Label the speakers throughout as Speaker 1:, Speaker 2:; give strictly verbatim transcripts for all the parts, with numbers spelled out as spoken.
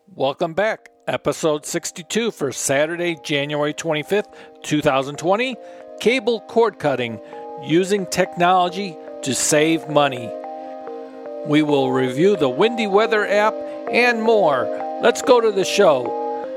Speaker 1: Welcome back. Episode sixty-two for Saturday, January twenty-fifth, twenty twenty. Cable cord cutting, using technology to save money. We will review the Windy Weather app and more. Let's go to the show.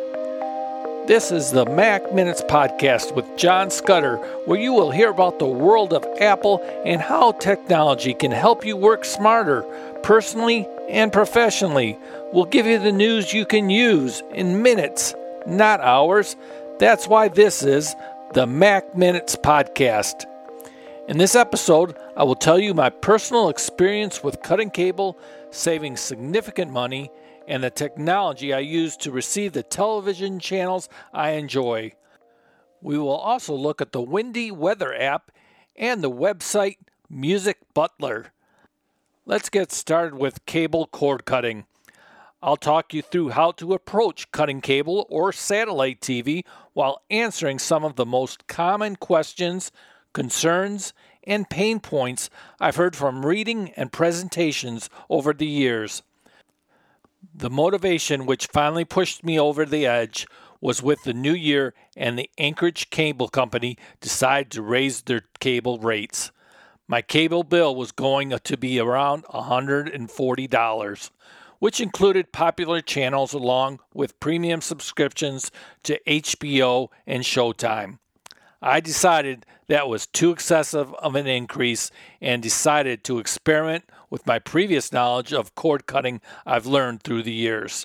Speaker 1: This is the Mac Minutes Podcast with John Scudder, where you will hear about the world of Apple and how technology can help you work smarter, personally and professionally. We'll give you the news you can use in minutes, not hours. That's why this is the Mac Minutes Podcast. In this episode, I will tell you my personal experience with cutting cable, saving significant money, and the technology I use to receive the television channels I enjoy. We will also look at the Windy Weather app and the website Music Butler. Let's get started with cable cord cutting. I'll talk you through how to approach cutting cable or satellite T V while answering some of the most common questions, concerns, and pain points I've heard from reading and presentations over the years. The motivation which finally pushed me over the edge was with the new year and the Anchorage Cable Company decided to raise their cable rates. My cable bill was going to be around one hundred forty dollars, which included popular channels along with premium subscriptions to H B O and Showtime. I decided that was too excessive of an increase and decided to experiment with my previous knowledge of cord cutting I've learned through the years.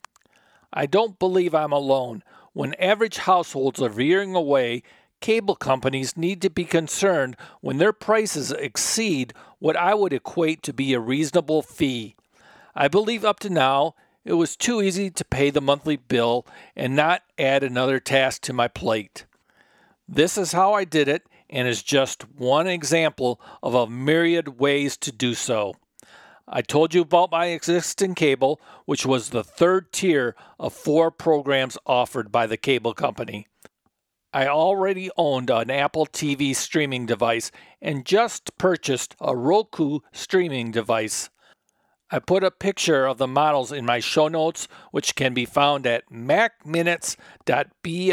Speaker 1: I don't believe I'm alone. When average households are veering away, cable companies need to be concerned when their prices exceed what I would equate to be a reasonable fee. I believe up to now, it was too easy to pay the monthly bill and not add another task to my plate. This is how I did it, and is just one example of a myriad ways to do so. I told you about my existing cable, which was the third tier of four programs offered by the cable company. I already owned an Apple T V streaming device and just purchased a Roku streaming device. I put a picture of the models in my show notes, which can be found at mac minutes dot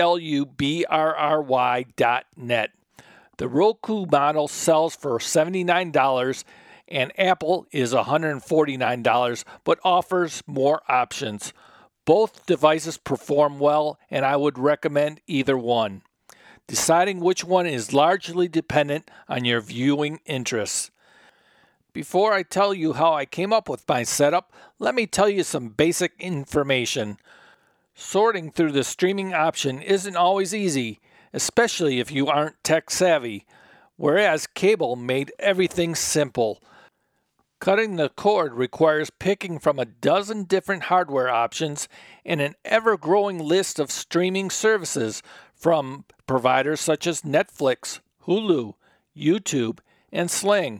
Speaker 1: blubry dot net. The Roku model sells for seventy-nine dollars and Apple is one hundred forty-nine dollars, but offers more options. Both devices perform well, and I would recommend either one. Deciding which one is largely dependent on your viewing interests. Before I tell you how I came up with my setup, let me tell you some basic information. Sorting through the streaming option isn't always easy, especially if you aren't tech savvy, whereas cable made everything simple. Cutting the cord requires picking from a dozen different hardware options and an ever-growing list of streaming services from providers such as Netflix, Hulu, YouTube, and Sling,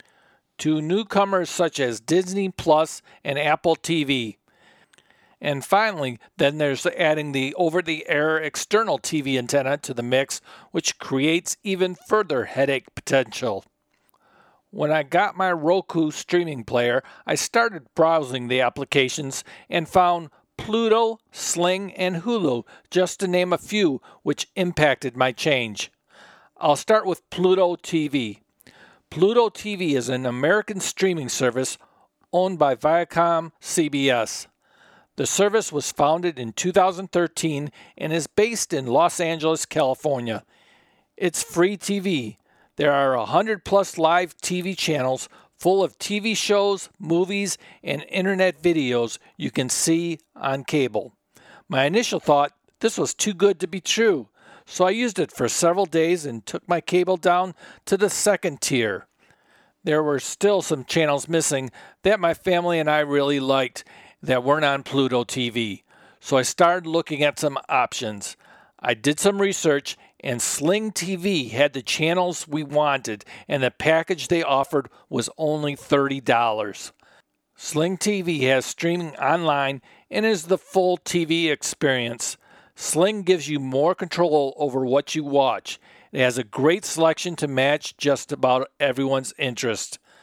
Speaker 1: to newcomers such as Disney Plus and Apple T V. And finally, then there's adding the over-the-air external T V antenna to the mix, which creates even further headache potential. When I got my Roku streaming player, I started browsing the applications and found Pluto, Sling, and Hulu, just to name a few, which impacted my change. I'll start with Pluto T V. Pluto T V is an American streaming service owned by Viacom C B S. The service was founded in two thousand thirteen and is based in Los Angeles, California. It's free T V. There are one hundred plus live T V channels full of T V shows, movies, and internet videos you can see on cable. My initial thought, this was too good to be true, so I used it for several days and took my cable down to the second tier. There were still some channels missing that my family and I really liked that weren't on Pluto T V, so I started looking at some options. I did some research, and Sling T V had the channels we wanted, and the package they offered was only thirty dollars. Sling T V has streaming online and is the full T V experience. Sling gives you more control over what you watch. It has a great selection to match just about everyone's interest.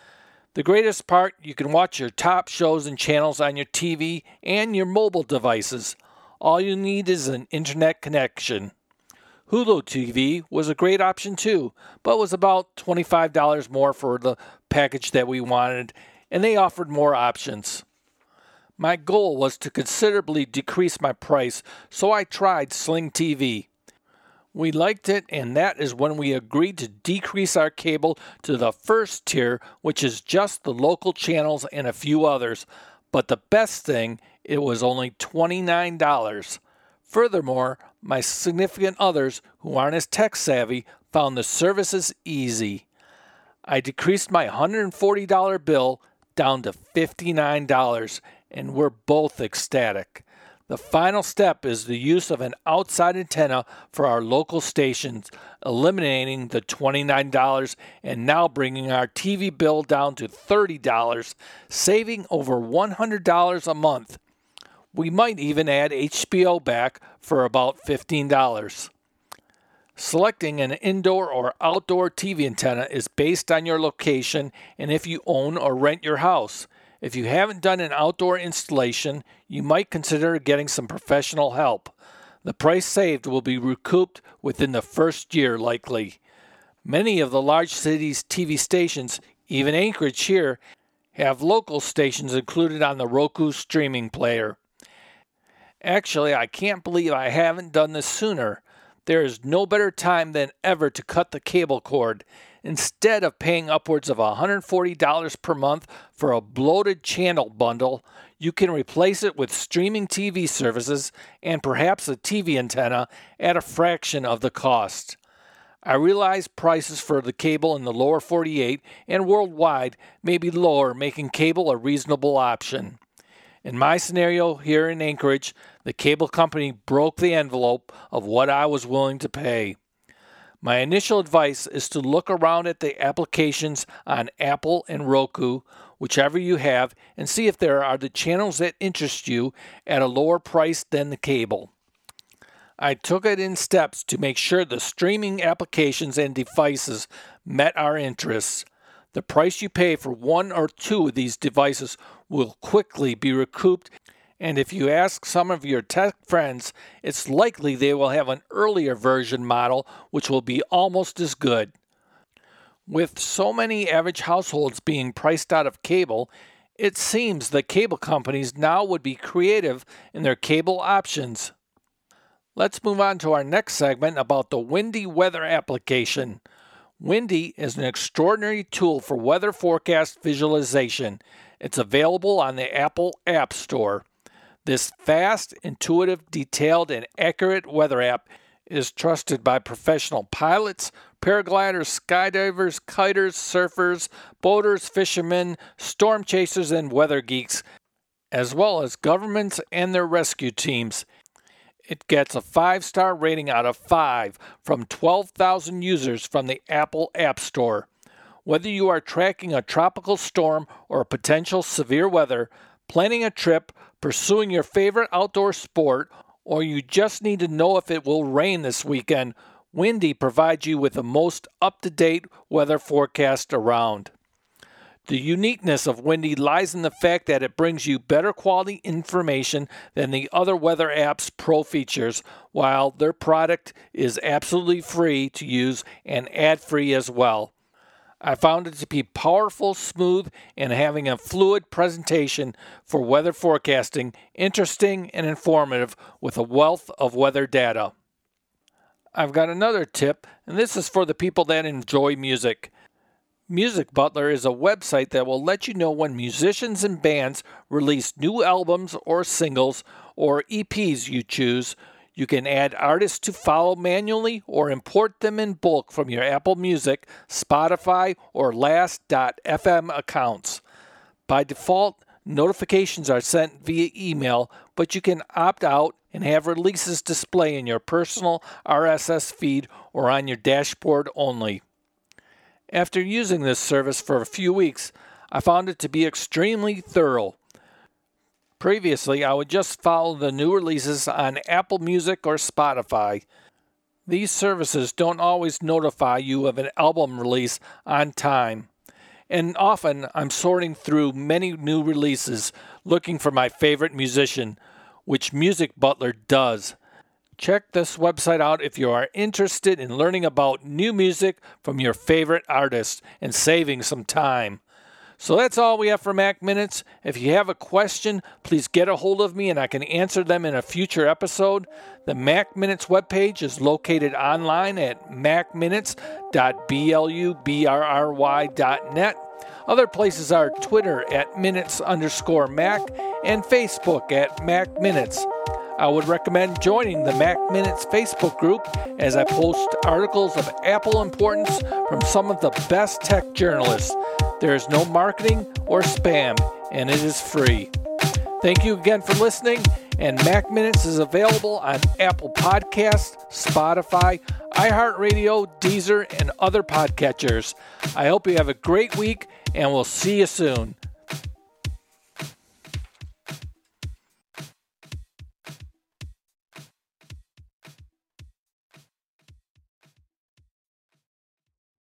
Speaker 1: The greatest part, you can watch your top shows and channels on your T V and your mobile devices. All you need is an internet connection. Hulu T V was a great option too, but was about twenty-five dollars more for the package that we wanted, and they offered more options. My goal was to considerably decrease my price, so I tried Sling T V. We liked it, and that is when we agreed to decrease our cable to the first tier, which is just the local channels and a few others. But the best thing, it was only twenty-nine dollars. Furthermore, my significant others who aren't as tech savvy found the services easy. I decreased my one hundred forty dollars bill down to fifty-nine dollars, and we're both ecstatic. The final step is the use of an outside antenna for our local stations, eliminating the twenty-nine dollars and now bringing our T V bill down to thirty dollars, saving over one hundred dollars a month. We might even add H B O back for about fifteen dollars. Selecting an indoor or outdoor T V antenna is based on your location and if you own or rent your house. If you haven't done an outdoor installation, you might consider getting some professional help. The price saved will be recouped within the first year likely. Many of the large cities' T V stations, even Anchorage here, have local stations included on the Roku streaming player. Actually, I can't believe I haven't done this sooner. There is no better time than ever to cut the cable cord. Instead of paying upwards of one hundred forty dollars per month for a bloated channel bundle, you can replace it with streaming T V services and perhaps a T V antenna at a fraction of the cost. I realize prices for the cable in the lower forty-eight and worldwide may be lower, making cable a reasonable option. In my scenario here in Anchorage, the cable company broke the envelope of what I was willing to pay. My initial advice is to look around at the applications on Apple and Roku, whichever you have, and see if there are the channels that interest you at a lower price than the cable. I took it in steps to make sure the streaming applications and devices met our interests. The price you pay for one or two of these devices will quickly be recouped, and if you ask some of your tech friends, it's likely they will have an earlier version model which will be almost as good. With so many average households being priced out of cable, it seems the cable companies now would be creative in their cable options. Let's move on to our next segment about the Windy weather application. Windy is an extraordinary tool for weather forecast visualization. It's available on the Apple App Store. This fast, intuitive, detailed, and accurate weather app is trusted by professional pilots, paragliders, skydivers, kiters, surfers, boaters, fishermen, storm chasers, and weather geeks, as well as governments and their rescue teams. It gets a five-star rating out of five from twelve thousand users from the Apple App Store. Whether you are tracking a tropical storm or potential severe weather, planning a trip, pursuing your favorite outdoor sport, or you just need to know if it will rain this weekend, Windy provides you with the most up-to-date weather forecast around. The uniqueness of Windy lies in the fact that it brings you better quality information than the other weather apps' pro features, while their product is absolutely free to use and ad-free as well. I found it to be powerful, smooth, and having a fluid presentation for weather forecasting, interesting and informative with a wealth of weather data. I've got another tip, and this is for the people that enjoy music. Music Butler is a website that will let you know when musicians and bands release new albums or singles or E Ps you choose. You can add artists to follow manually or import them in bulk from your Apple Music, Spotify, or Last dot f m accounts. By default, notifications are sent via email, but you can opt out and have releases display in your personal R S S feed or on your dashboard only. After using this service for a few weeks, I found it to be extremely thorough. Previously, I would just follow the new releases on Apple Music or Spotify. These services don't always notify you of an album release on time. and often I'm sorting through many new releases looking for my favorite musician, which Music Butler does. Check this website out if you are interested in learning about new music from your favorite artists and saving some time. So that's all we have for Mac Minutes. If you have a question, please get a hold of me and I can answer them in a future episode. The Mac Minutes webpage is located online at mac minutes dot blubry dot net. Other places are Twitter at minutes underscore Mac and Facebook at Mac Minutes. I would recommend joining the Mac Minutes Facebook group as I post articles of Apple importance from some of the best tech journalists. There is no marketing or spam, and it is free. Thank you again for listening, and Mac Minutes is available on Apple Podcasts, Spotify, iHeartRadio, Deezer, and other podcatchers. I hope you have a great week, and we'll see you soon.